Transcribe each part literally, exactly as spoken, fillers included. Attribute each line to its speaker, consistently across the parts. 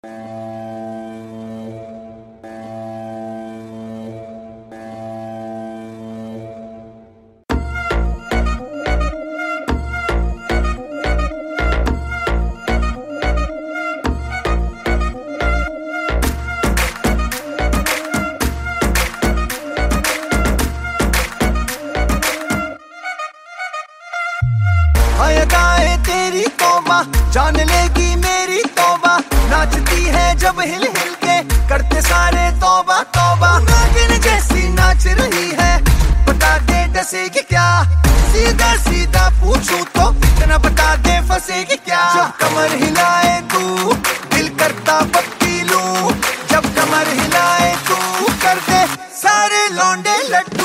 Speaker 1: गाए तेरी तौबा, जान लेगी मेरी तौबा। नाचती है जब हिल हिल के, करते सारे तौबा तौबा। नागिन जैसी नाच रही है, बता दे डसेगी क्या? सीधा सीधा पूछूं तो इतना बता दे फंसेगी क्या? जब कमर हिलाए तू दिल करता पप्पी लूं, जब कमर हिलाए तू कर दे सारे लौंडे लड्डू।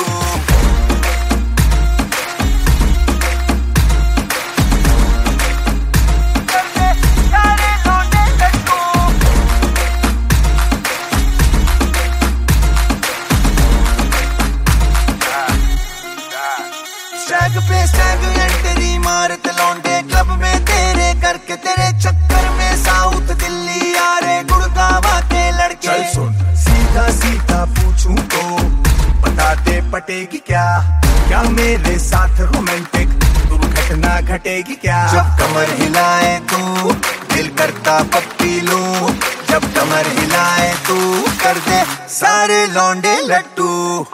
Speaker 1: स्टैग पे स्टैग एंट्री मारते लौंडे क्लब में तेरे, करके तेरे चक्कर में साउथ दिल्ली आ रे गुड़गावा के लड़के। चल सुन सीधा सीधा पूछूं तो बताते पटेगी क्या? क्या मेरे साथ रोमांटिक दुर्घटना घटेगी क्या? जब कमर हिलाए तू दिल करता पप्पी लूं, जब कमर हिलाए तू कर दे सारे लौंडे लट्टू।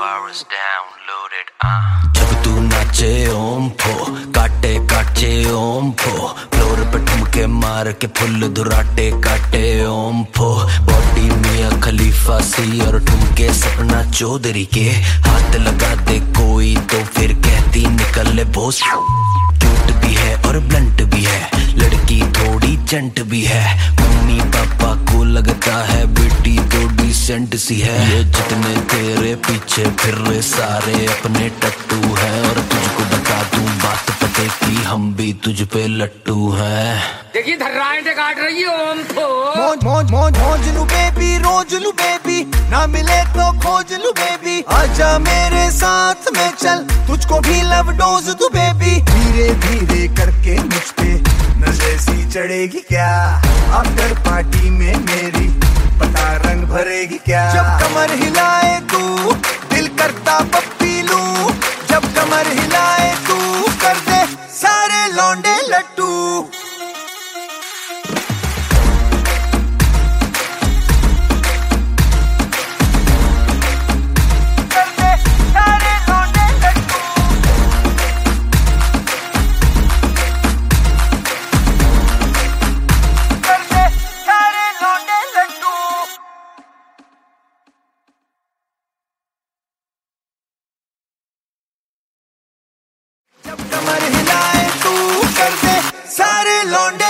Speaker 2: जब तू नाचे ओम फो, काटे काटे ओम फो, फ्लोर पे ठुमके मार के फुल दुराटे काटे ओम फो। बॉडी मियां खलीफा सी और ठुमके सपना चौधरी के, हाथ लगा दे कोई तो फिर कहती निकल ले बोस। क्यूट भी है और ब्लंट भी है, लड़की थोड़ी जंट भी है। मम्मी पापा को लगता है बेटी तो डिसेंट सी है। ये जितने तेरे पीछे फिर रहे सारे अपने टट्टू है, और तुझको बता दूं बात पते की हम भी तुझ पे लट्टू हैं।
Speaker 3: देखिए धर्राएं काट रही है ओम तो।
Speaker 1: मौज मौज मौज मौज लू बेबी, रोज लू बेबी, ना मिले तो खोज लू बेबी। आजा मेरे साथ में चल, तुझको भी लव डोज दूं बेबी। धीरे धीरे करके मुझ पे नजर सी चढ़ेगी क्या? आफ्टर पार्टी में मेरी पता रंग भरेगी क्या? जब कमर हिलाए तू दिल करता पप्पी लूं, जब कमर हिलाए तू कर दे सारे लौंडे लट्टू। कमर हिलाए तू कर दे सारे लौंडे